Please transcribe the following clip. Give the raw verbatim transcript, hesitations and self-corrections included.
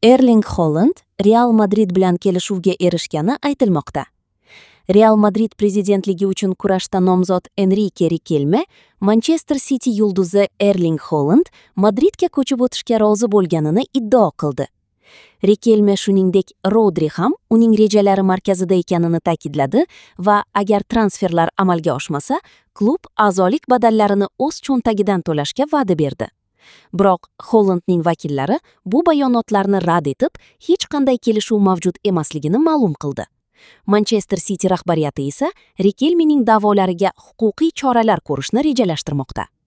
Erling Haaland Real Madrid bilan kelishuvga erishgani aytilmoqda. Real Madrid prezidentligi uchun kurashda nomzod Enrique Riquelme, Manchester City yulduzi Erling Haaland Madridga ko'chib o'tishga rozi bo'lganini iddao qildi. Riquelme shuningdek Rodri ham uning rejalari markazida ekanini ta'kidladi va agar transferlar amalga oshmasa, klub a'zolik badallarini o'z cho'ntagidan to'lashga va'da berdi. Biroq Haalandning vakillari bu bayonotlarni rad etib, hech qanday kelishuv mavjud emasligini ma'lum qildi. Manchester City rahbariyati esa Riquelmening da'volariga huquqiy choralar ko'rishni rejalashtirmoqda.